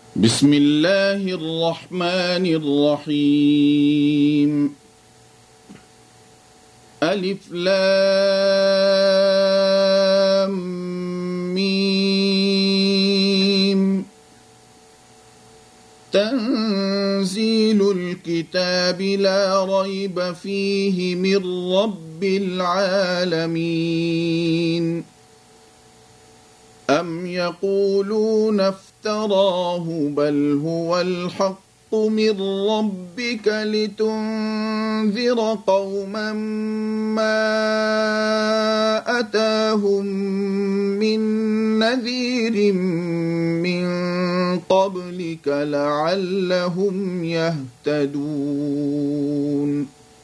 بسم الله الرحمن الرحيم. ألف لام ميم. تنزيل الكتاب لا ريب فيه من رب العالمين. أم يقولون افتراه بل هو الحق من ربك لتنذر قوما ما أتاهم من نذير من قبلك لعلهم يهتدون.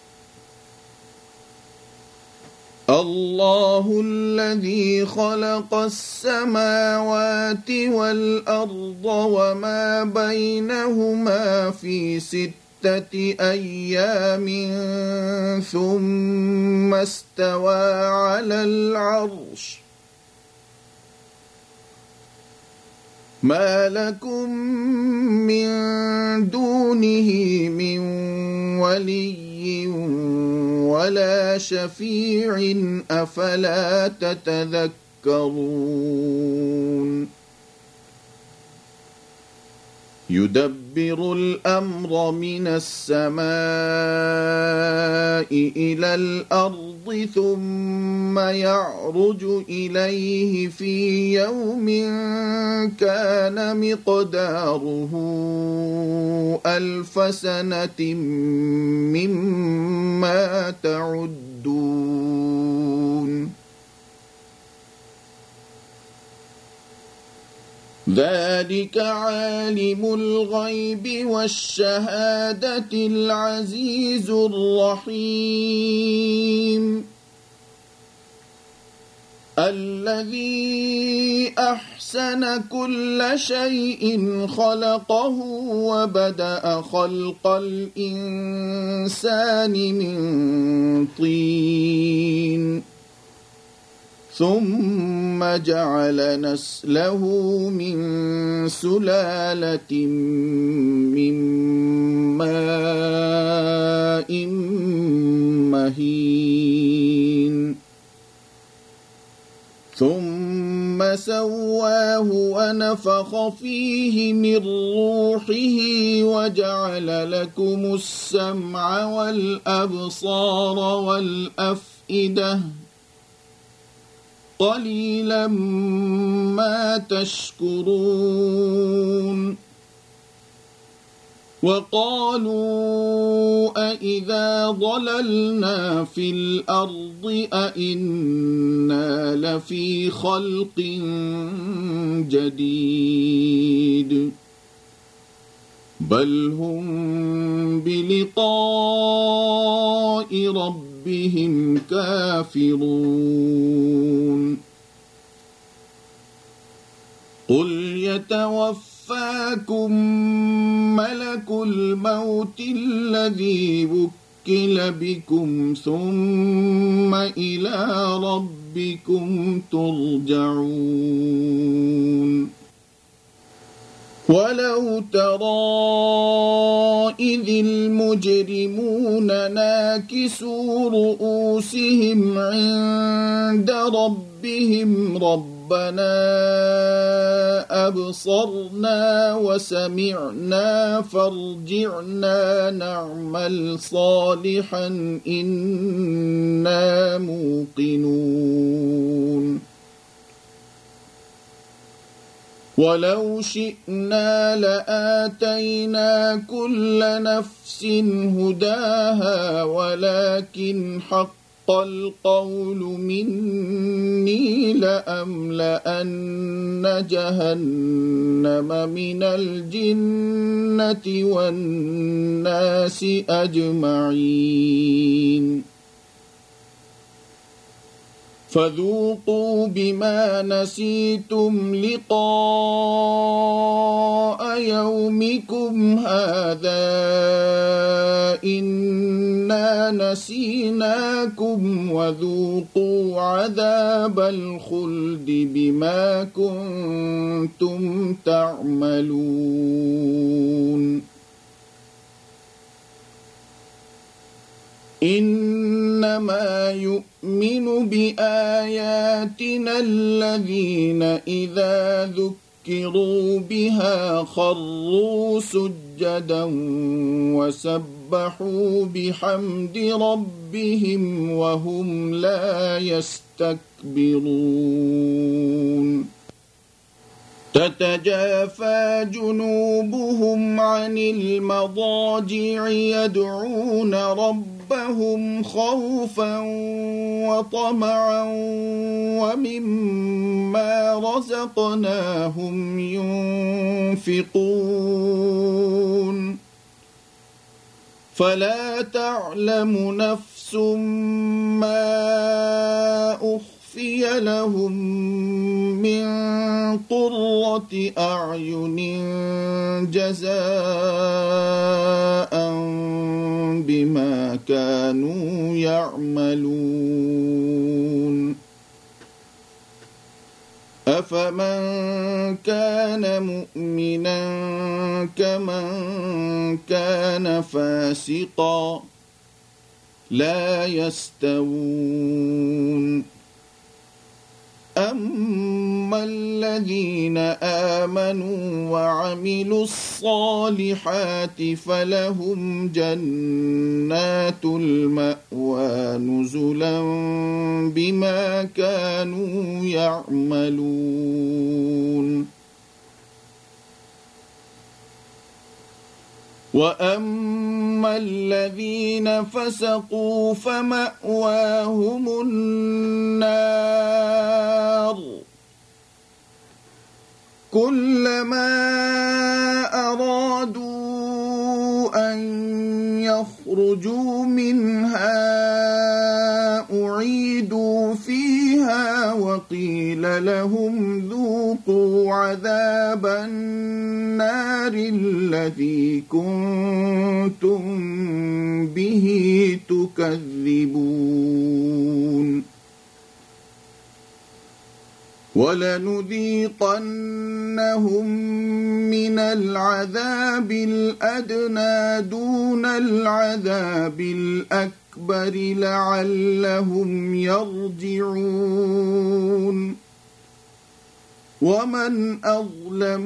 الله الذي خلق السماوات والأرض وما بينهما في 6 أيام ثم استوى على العرش. ما لكم من دونه من ولي ولا شفيع أفلا تتذكرون. يدبر الأمر من السماء إلى الأرض ثم يعرج إليه في يوم كان مقداره 1000 سنة مما تعدون. ذلك عالم الغيب والشهادة العزيز الرحيم. الذي أحسن كل شيء خلقه وبدأ خلق الإنسان من طين ثم جعل نسله من سلالة من ماء مهين ثم سواه ونفخ فيه من روحه وجعل لكم السمع والأبصار والأفئدة قليلا ما تشكرون. وقالوا أإذا ضللنا في الأرض أإنا لفي خلق جديد بل هم بلقاء ربهم كافرون. قل يتوفاكم ملك الموت الذي وكل بكم ثم إلى ربكم ترجعون. ولو ترى إذ المجرمون ناكسوا رؤوسهم عند ربهم ربنا أبصرنا وسمعنا فارجعنا نعمل صالحا إنا موقنون. ولو شئنا لآتينا كل نفس هداها ولكن حق القول مني لأملأن جهنم من الجنة والناس أجمعين. فذوقوا بما نسيتم لقاء يومكم هذا إنا نسيناكم وذوقوا عذاب الخلد بما كنتم تعملون. إنما يؤمن بآياتنا الذين إذا ذكروا بها خروا سجدا وسبحوا بحمد ربهم وهم لا يستكبرون تتجافى جنوبهم عن المضاجع يدعون ربهم خوفا وطمعا ومما رزقناهم ينفقون فلا تعلم نفس ما أخفي لهم من قرة أعين جزاء بما كانوا يعملون أفمن كان مؤمنا كمن كان فاسقا لا يستوون أما الذين آمنوا وعملوا الصالحات فلهم جنات المأوى نزلا بما كانوا يعملون وأما الذين فسقوا فمأواهم النار كلما أرادوا أن يخرجوا منها أعيدوا فيها وقيل لهم ذوقوا عذاب النار الذي كنتم به تكذبون ولنذيقنهم من العذاب الأدنى دون العذاب الأكبر لعلهم يرجعون ومن أظلم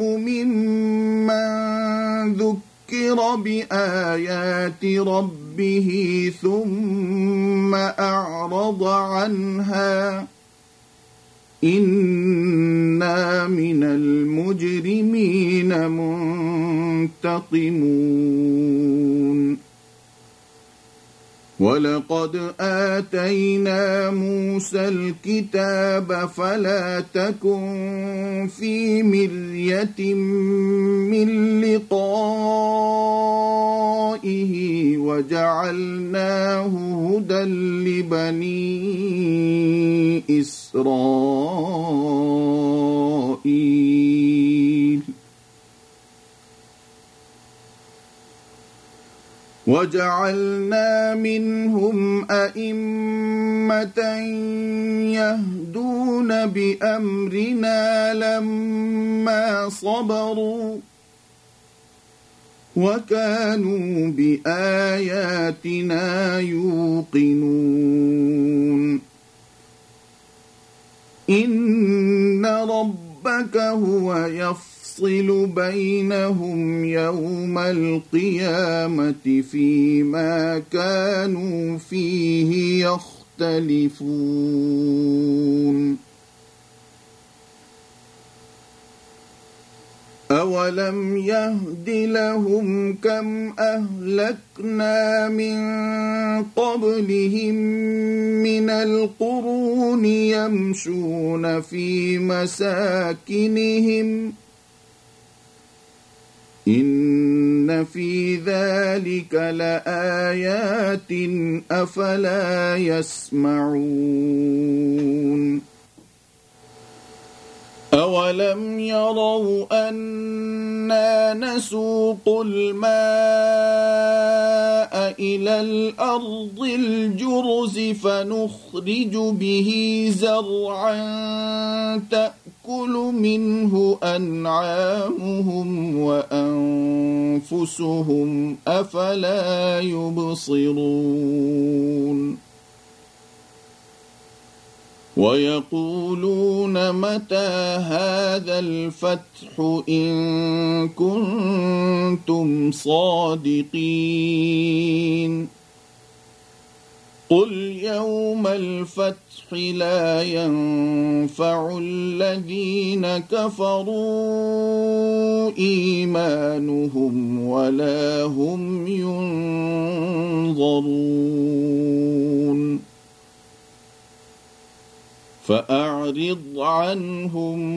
ممن ذكر بآيات ربه ثم أعرض عنها إنا من المجرمين منتقمون ولقد آتينا موسى الكتاب فلا تكن في مرية من لقائه وجعلناه هدى لبني إسرائيل وجعلنا منهم أئمة يهدون بأمرنا لما صبروا وكانوا بآياتنا يوقنون إن ربك هو يفصل بينهم يوم القيامة فيما كانوا فيه يختلفون أولم يهد لهم كم أهلكنا من قبلهم من القرون يمشون في مساكنهم إن في ذلك لآيات أفلا يسمعون أولم يروا أنا نسوق الماء إلى الأرض الجرز فنخرج به زرعا تأكل منه أنعامهم وأنفسهم أنفسهم أفلا يبصرون ويقولون متى هذا الفتح إن كنتم صادقين قل يوم الفتح لا ينفع الذين كفروا إيمانهم ولا هم ينظرون فأعرض عنهم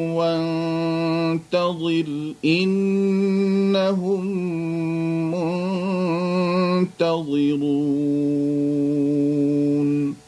وانتظر إنهم منتظرون